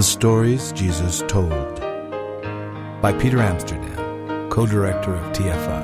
The Stories Jesus Told by Peter Amsterdam, co-director of TFI.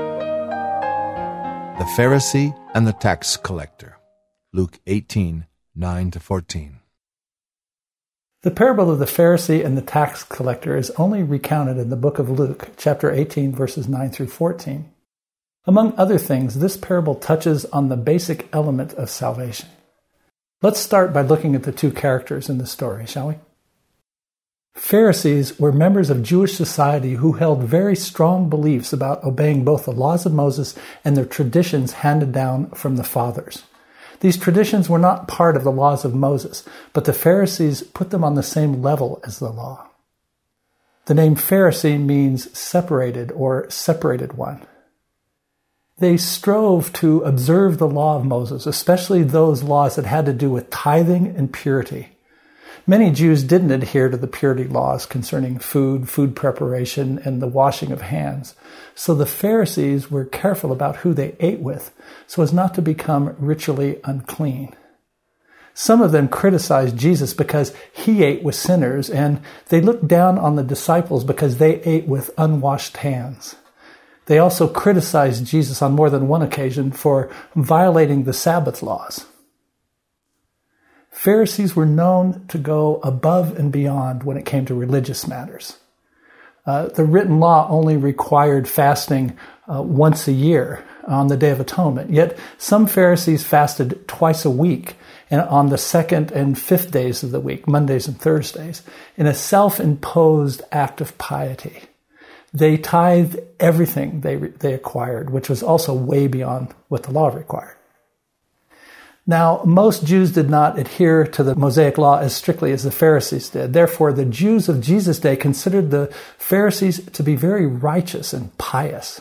The Pharisee and the Tax Collector, Luke 18:9-14. The parable of the Pharisee and the tax collector is only recounted in the book of Luke, chapter 18, verses 9 through 14. Among other things, this parable touches on the basic element of salvation. Let's start by looking at the two characters in the story, shall we? Pharisees were members of Jewish society who held very strong beliefs about obeying both the laws of Moses and their traditions handed down from the fathers. These traditions were not part of the laws of Moses, but the Pharisees put them on the same level as the law. The name Pharisee means separated or separated one. They strove to observe the law of Moses, especially those laws that had to do with tithing and purity. Many Jews didn't adhere to the purity laws concerning food preparation, and the washing of hands. So the Pharisees were careful about who they ate with, so as not to become ritually unclean. Some of them criticized Jesus because he ate with sinners, and they looked down on the disciples because they ate with unwashed hands. They also criticized Jesus on more than one occasion for violating the Sabbath laws. Pharisees were known to go above and beyond when it came to religious matters. The written law only required fasting once a year on the Day of Atonement. Yet some Pharisees fasted twice a week and on the second and fifth days of the week, Mondays and Thursdays, in a self-imposed act of piety. They tithed everything they acquired, which was also way beyond what the law required. Now, most Jews did not adhere to the Mosaic law as strictly as the Pharisees did. Therefore, the Jews of Jesus' day considered the Pharisees to be very righteous and pious.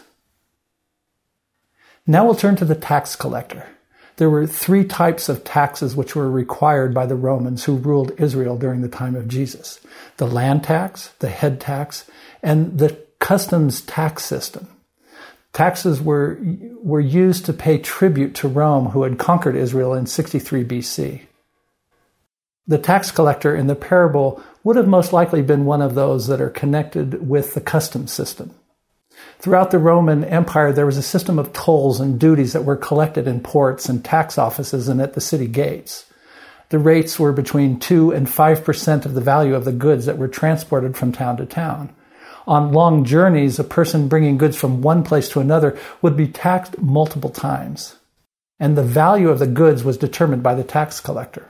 Now we'll turn to the tax collector. There were three types of taxes which were required by the Romans who ruled Israel during the time of Jesus: the land tax, the head tax, and the customs tax system. Taxes were used to pay tribute to Rome, who had conquered Israel in 63 BC. The tax collector in the parable would have most likely been one of those that are connected with the customs system. Throughout the Roman Empire, there was a system of tolls and duties that were collected in ports and tax offices and at the city gates. The rates were between 2 and 5% of the value of the goods that were transported from town to town. On long journeys, a person bringing goods from one place to another would be taxed multiple times, and the value of the goods was determined by the tax collector.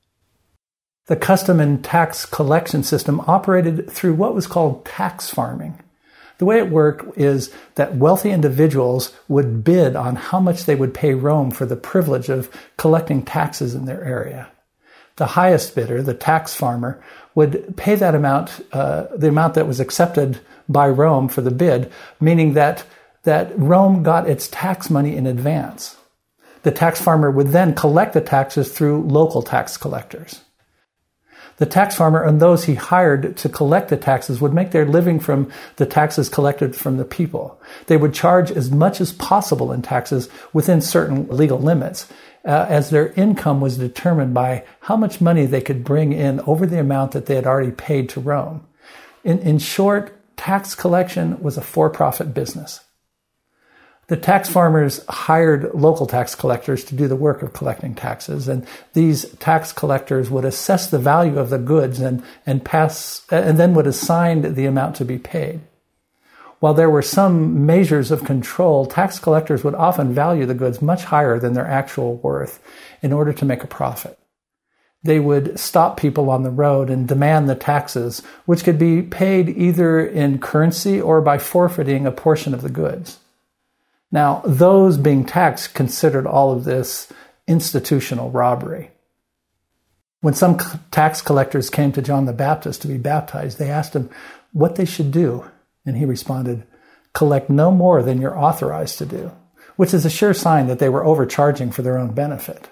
The custom and tax collection system operated through what was called tax farming. The way it worked is that wealthy individuals would bid on how much they would pay Rome for the privilege of collecting taxes in their area. The highest bidder, the tax farmer, would pay that amount, the amount that was accepted by Rome for the bid, meaning that Rome got its tax money in advance. The tax farmer would then collect the taxes through local tax collectors. The tax farmer and those he hired to collect the taxes would make their living from the taxes collected from the people. They would charge as much as possible in taxes within certain legal limits, as their income was determined by how much money they could bring in over the amount that they had already paid to Rome. In short, tax collection was a for-profit business. The tax farmers hired local tax collectors to do the work of collecting taxes, and these tax collectors would assess the value of the goods and then would assign the amount to be paid. While there were some measures of control, tax collectors would often value the goods much higher than their actual worth in order to make a profit. They would stop people on the road and demand the taxes, which could be paid either in currency or by forfeiting a portion of the goods. Now, those being taxed considered all of this institutional robbery. When some tax collectors came to John the Baptist to be baptized, they asked him what they should do. And he responded, "Collect no more than you're authorized to do," which is a sure sign that they were overcharging for their own benefit.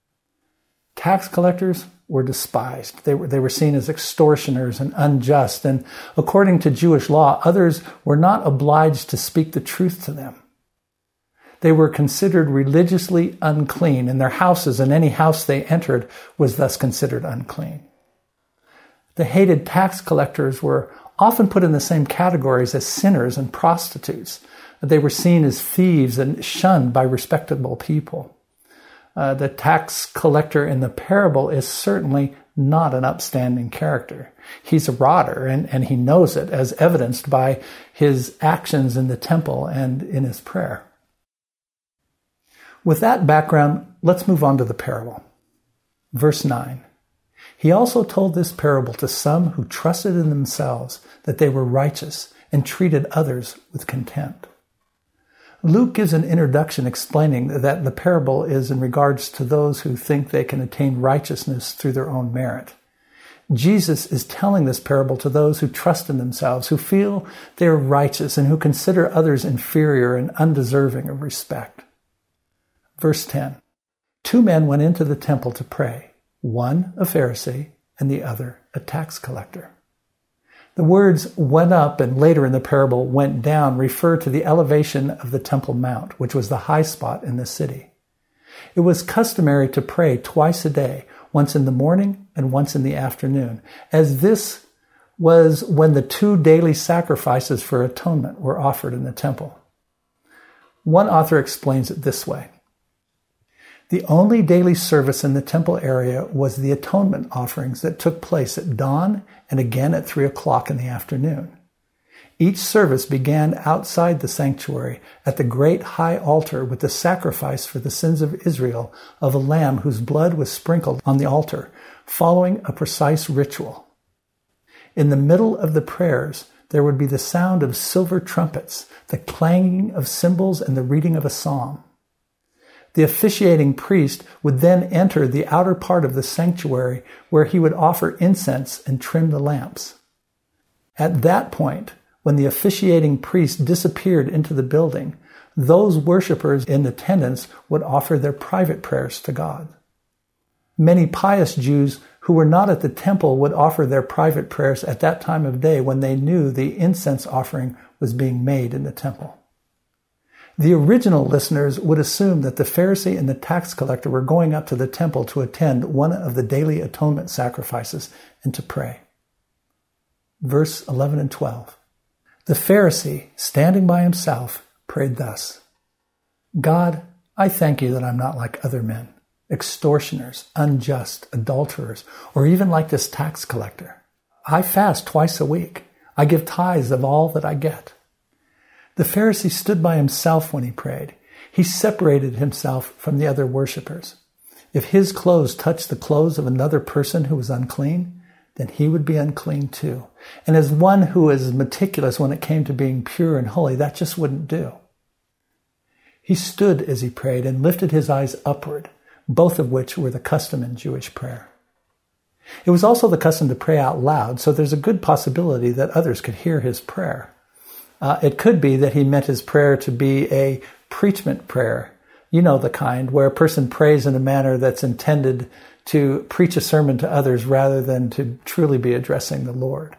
Tax collectors were despised. They were seen as extortioners and unjust, and according to Jewish law, others were not obliged to speak the truth to them. They were considered religiously unclean, and their houses and any house they entered was thus considered unclean. The hated tax collectors were often put in the same categories as sinners and prostitutes. They were seen as thieves and shunned by respectable people. The tax collector in the parable is certainly not an upstanding character. He's a rotter, and he knows it, as evidenced by his actions in the temple and in his prayer. With that background, let's move on to the parable. Verse 9. He also told this parable to some who trusted in themselves that they were righteous and treated others with contempt. Luke gives an introduction explaining that the parable is in regards to those who think they can attain righteousness through their own merit. Jesus is telling this parable to those who trust in themselves, who feel they are righteous, and who consider others inferior and undeserving of respect. Verse 10. 2 men went into the temple to pray, one a Pharisee and the other a tax collector. The words went up and later in the parable went down refer to the elevation of the Temple Mount, which was the high spot in the city. It was customary to pray twice a day, once in the morning and once in the afternoon, as this was when the 2 daily sacrifices for atonement were offered in the temple. One author explains it this way. The only daily service in the temple area was the atonement offerings that took place at dawn and again at 3 o'clock in the afternoon. Each service began outside the sanctuary at the great high altar with the sacrifice for the sins of Israel of a lamb whose blood was sprinkled on the altar, following a precise ritual. In the middle of the prayers, there would be the sound of silver trumpets, the clanging of cymbals, and the reading of a psalm. The officiating priest would then enter the outer part of the sanctuary where he would offer incense and trim the lamps. At that point, when the officiating priest disappeared into the building, those worshipers in attendance would offer their private prayers to God. Many pious Jews who were not at the temple would offer their private prayers at that time of day when they knew the incense offering was being made in the temple. The original listeners would assume that the Pharisee and the tax collector were going up to the temple to attend one of the daily atonement sacrifices and to pray. Verse 11 and 12. The Pharisee, standing by himself, prayed thus, God, I thank you that I'm not like other men, extortioners, unjust, adulterers, or even like this tax collector. I fast twice a week. I give tithes of all that I get. The Pharisee stood by himself when he prayed. He separated himself from the other worshippers. If his clothes touched the clothes of another person who was unclean, then he would be unclean too. And as one who is meticulous when it came to being pure and holy, that just wouldn't do. He stood as he prayed and lifted his eyes upward, both of which were the custom in Jewish prayer. It was also the custom to pray out loud, so there's a good possibility that others could hear his prayer. It could be that he meant his prayer to be a preachment prayer. You know the kind where a person prays in a manner that's intended to preach a sermon to others rather than to truly be addressing the Lord.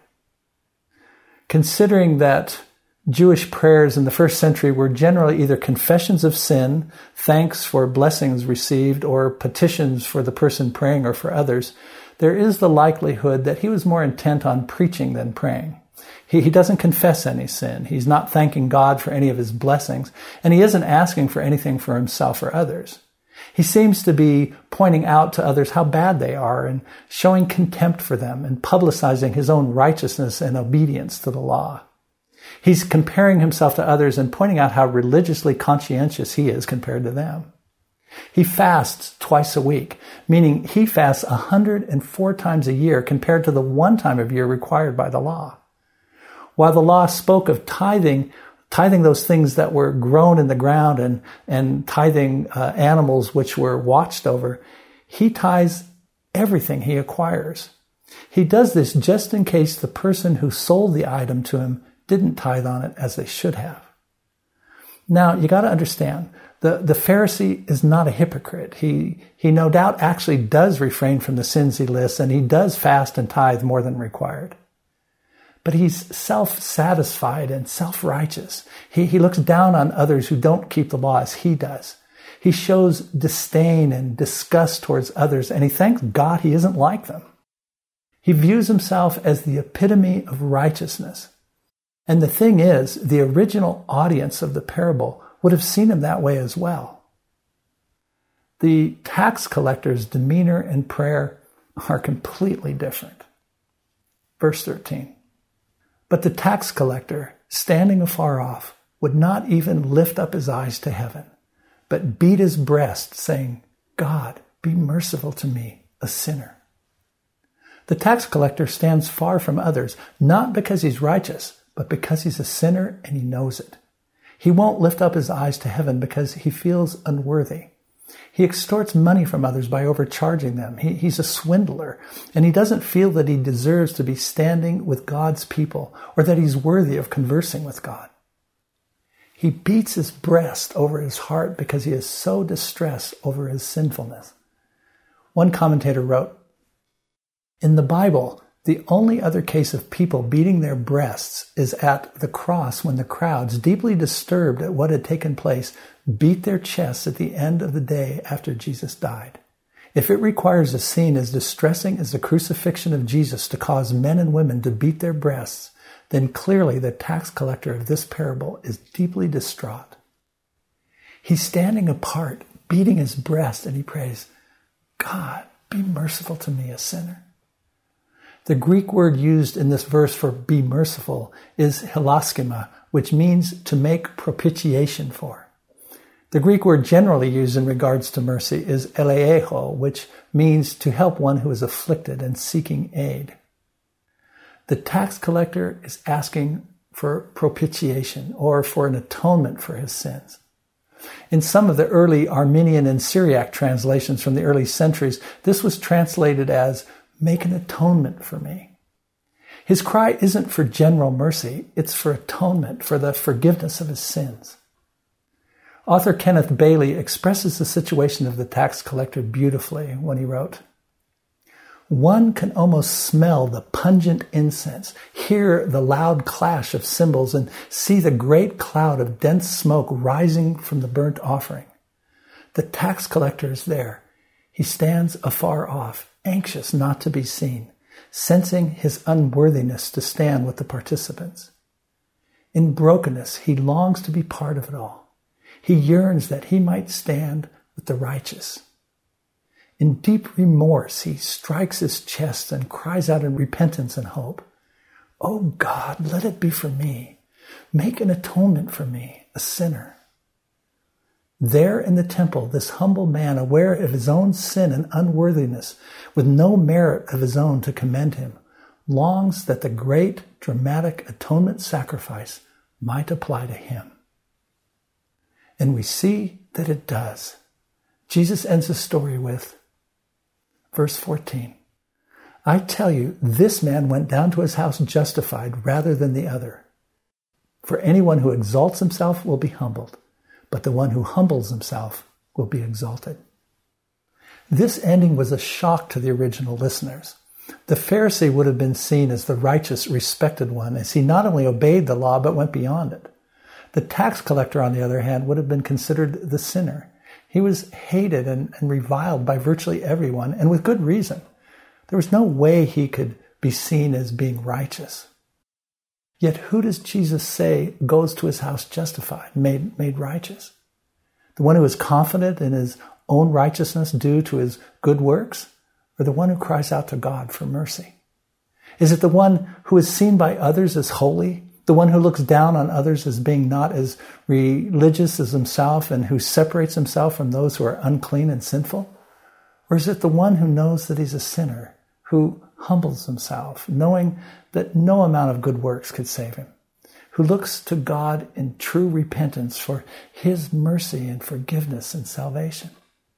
Considering that Jewish prayers in the first century were generally either confessions of sin, thanks for blessings received, or petitions for the person praying or for others, there is the likelihood that he was more intent on preaching than praying. He doesn't confess any sin. He's not thanking God for any of his blessings, and he isn't asking for anything for himself or others. He seems to be pointing out to others how bad they are and showing contempt for them and publicizing his own righteousness and obedience to the law. He's comparing himself to others and pointing out how religiously conscientious he is compared to them. He fasts twice a week, meaning he fasts 104 times a year compared to the 1 time a year required by the law. While the law spoke of tithing those things that were grown in the ground and tithing animals which were watched over, he tithes everything he acquires. He does this just in case the person who sold the item to him didn't tithe on it as they should have. Now, you got to understand, the Pharisee is not a hypocrite. He no doubt actually does refrain from the sins he lists, and he does fast and tithe more than required. But he's self-satisfied and self-righteous. He looks down on others who don't keep the law as he does. He shows disdain and disgust towards others, and he thanks God he isn't like them. He views himself as the epitome of righteousness. And the thing is, the original audience of the parable would have seen him that way as well. The tax collector's demeanor and prayer are completely different. Verse 13. But the tax collector, standing afar off, would not even lift up his eyes to heaven, but beat his breast, saying, God, be merciful to me, a sinner. The tax collector stands far from others, not because he's righteous, but because he's a sinner and he knows it. He won't lift up his eyes to heaven because he feels unworthy. He extorts money from others by overcharging them. He's a swindler, and he doesn't feel that he deserves to be standing with God's people or that he's worthy of conversing with God. He beats his breast over his heart because he is so distressed over his sinfulness. One commentator wrote, in the Bible, the only other case of people beating their breasts is at the cross when the crowds, deeply disturbed at what had taken place, beat their chests at the end of the day after Jesus died. If it requires a scene as distressing as the crucifixion of Jesus to cause men and women to beat their breasts, then clearly the tax collector of this parable is deeply distraught. He's standing apart, beating his breast, and he prays, God, be merciful to me, a sinner. The Greek word used in this verse for be merciful is hilaskhema, which means to make propitiation for. The Greek word generally used in regards to mercy is eleecho, which means to help one who is afflicted and seeking aid. The tax collector is asking for propitiation or for an atonement for his sins. In some of the early Armenian and Syriac translations from the early centuries, this was translated as make an atonement for me. His cry isn't for general mercy, it's for atonement, for the forgiveness of his sins. Author Kenneth Bailey expresses the situation of the tax collector beautifully when he wrote, one can almost smell the pungent incense, hear the loud clash of cymbals, and see the great cloud of dense smoke rising from the burnt offering. The tax collector is there. He stands afar off, anxious not to be seen, sensing his unworthiness to stand with the participants. In brokenness, he longs to be part of it all. He yearns that he might stand with the righteous. In deep remorse, he strikes his chest and cries out in repentance and hope, "Oh God, let it be for me. Make an atonement for me, a sinner." There in the temple, this humble man, aware of his own sin and unworthiness, with no merit of his own to commend him, longs that the great dramatic atonement sacrifice might apply to him. And we see that it does. Jesus ends the story with verse 14. I tell you, this man went down to his house justified rather than the other. For anyone who exalts himself will be humbled, but the one who humbles himself will be exalted. This ending was a shock to the original listeners. The Pharisee would have been seen as the righteous, respected one, as he not only obeyed the law, but went beyond it. The tax collector, on the other hand, would have been considered the sinner. He was hated and reviled by virtually everyone, and with good reason. There was no way he could be seen as being righteous. Yet who does Jesus say goes to his house justified, made righteous? The one who is confident in his own righteousness due to his good works, or the one who cries out to God for mercy? Is it the one who is seen by others as holy, the one who looks down on others as being not as religious as himself and who separates himself from those who are unclean and sinful? Or is it the one who knows that he's a sinner, who humbles himself, knowing that no amount of good works could save him, who looks to God in true repentance for his mercy and forgiveness and salvation?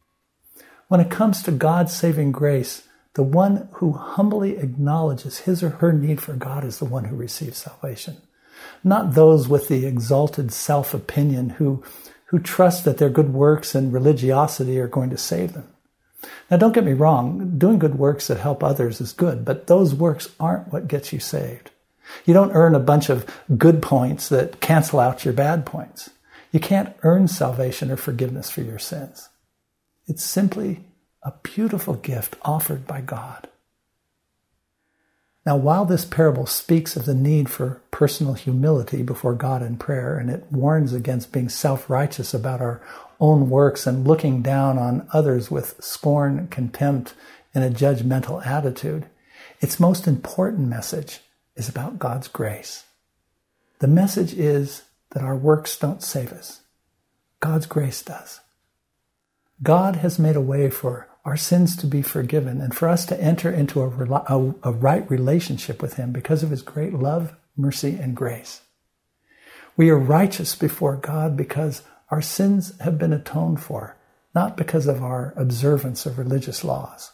When it comes to God's saving grace, the one who humbly acknowledges his or her need for God is the one who receives salvation. Not those with the exalted self-opinion who trust that their good works and religiosity are going to save them. Now, don't get me wrong, doing good works that help others is good, but those works aren't what gets you saved. You don't earn a bunch of good points that cancel out your bad points. You can't earn salvation or forgiveness for your sins. It's simply a beautiful gift offered by God. Now, while this parable speaks of the need for personal humility before God in prayer, and it warns against being self-righteous about our own works and looking down on others with scorn, contempt, and a judgmental attitude, its most important message is about God's grace. The message is that our works don't save us. God's grace does. God has made a way for our sins to be forgiven and for us to enter into a right relationship with Him because of His great love, mercy, and grace. We are righteous before God because our sins have been atoned for, not because of our observance of religious laws.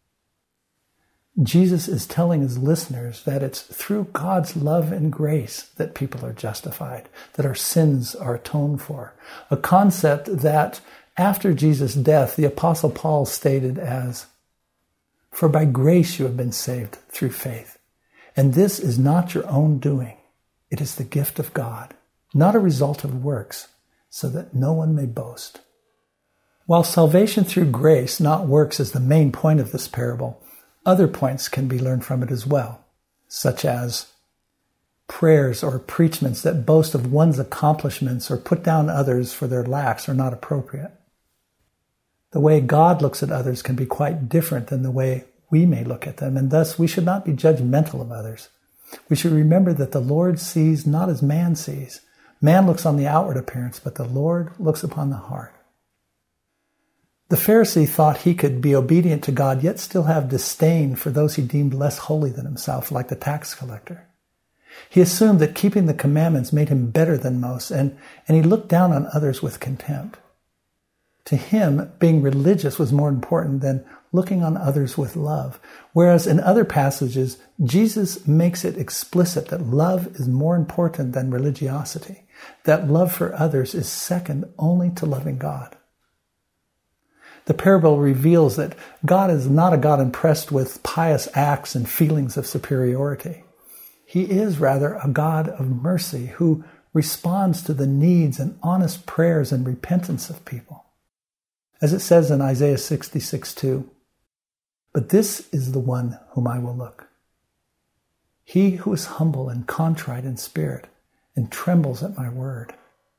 Jesus is telling His listeners that it's through God's love and grace that people are justified, that our sins are atoned for, a concept that after Jesus' death, the Apostle Paul stated as, "For by grace you have been saved through faith. And this is not your own doing. It is the gift of God, not a result of works, so that no one may boast." While salvation through grace, not works, is the main point of this parable, other points can be learned from it as well, such as prayers or preachments that boast of one's accomplishments or put down others for their lacks are not appropriate. The way God looks at others can be quite different than the way we may look at them, and thus we should not be judgmental of others. We should remember that the Lord sees not as man sees. Man looks on the outward appearance, but the Lord looks upon the heart. The Pharisee thought he could be obedient to God, yet still have disdain for those he deemed less holy than himself, like the tax collector. He assumed that keeping the commandments made him better than most, and he looked down on others with contempt. To him, being religious was more important than looking on others with love. Whereas in other passages, Jesus makes it explicit that love is more important than religiosity, that love for others is second only to loving God. The parable reveals that God is not a God impressed with pious acts and feelings of superiority. He is rather a God of mercy who responds to the needs and honest prayers and repentance of people. As it says in Isaiah 66:2, "But this is the one whom I will look. He who is humble and contrite in spirit and trembles at my word."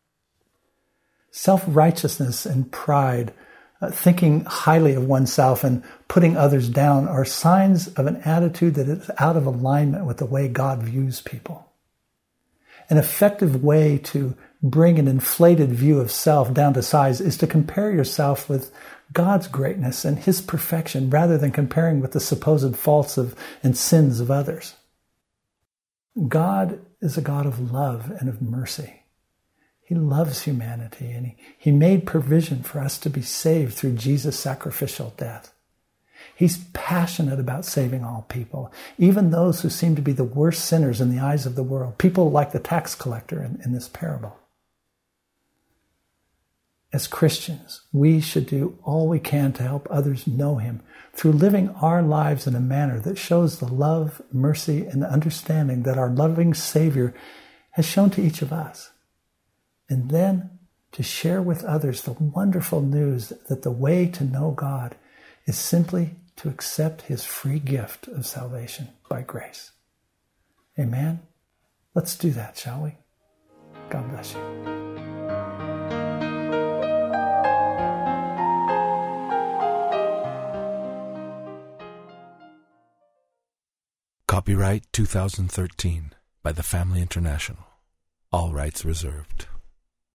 Self-righteousness and pride, thinking highly of oneself and putting others down, are signs of an attitude that is out of alignment with the way God views people. An effective way to bring an inflated view of self down to size is to compare yourself with God's greatness and His perfection rather than comparing with the supposed faults and sins of others. God is a God of love and of mercy. He loves humanity, and He made provision for us to be saved through Jesus' sacrificial death. He's passionate about saving all people, even those who seem to be the worst sinners in the eyes of the world, people like the tax collector in this parable. As Christians, we should do all we can to help others know Him through living our lives in a manner that shows the love, mercy, and understanding that our loving Savior has shown to each of us. And then to share with others the wonderful news that the way to know God is simply to accept His free gift of salvation by grace. Amen? Let's do that, shall we? God bless you. Copyright 2013 by the Family International. All rights reserved.